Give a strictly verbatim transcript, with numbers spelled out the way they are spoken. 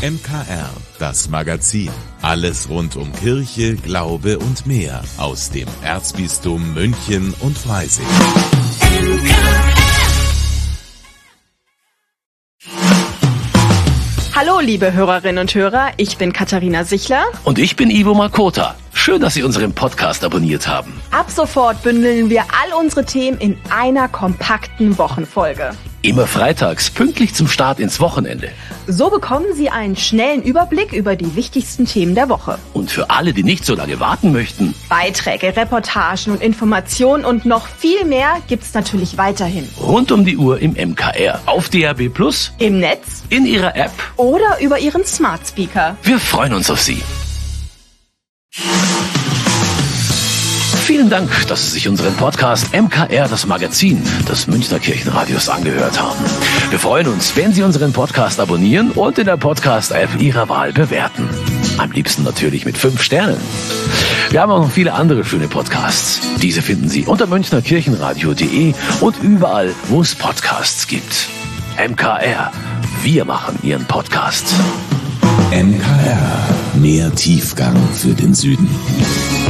M K R, das Magazin. Alles rund um Kirche, Glaube und mehr aus dem Erzbistum München und Freising. Hallo liebe Hörerinnen und Hörer, ich bin Katharina Sichler. Und ich bin Ivo Makota. Schön, dass Sie unseren Podcast abonniert haben. Ab sofort bündeln wir all unsere Themen in einer kompakten Wochenfolge. Immer freitags, pünktlich zum Start ins Wochenende. So bekommen Sie einen schnellen Überblick über die wichtigsten Themen der Woche. Und für alle, die nicht so lange warten möchten, Beiträge, Reportagen und Informationen und noch viel mehr gibt's natürlich weiterhin. Rund um die Uhr im M K R, auf D A B plus, im Netz, in Ihrer App oder über Ihren Smart Speaker. Wir freuen uns auf Sie. Vielen Dank, dass Sie sich unseren Podcast M K R, das Magazin des Münchner Kirchenradios, angehört haben. Wir freuen uns, wenn Sie unseren Podcast abonnieren und in der Podcast-App Ihrer Wahl bewerten. Am liebsten natürlich mit fünf Sternen. Wir haben auch noch viele andere schöne Podcasts. Diese finden Sie unter münchner kirchenradio punkt de und überall, wo es Podcasts gibt. M K R, wir machen Ihren Podcast. M K R, mehr Tiefgang für den Süden.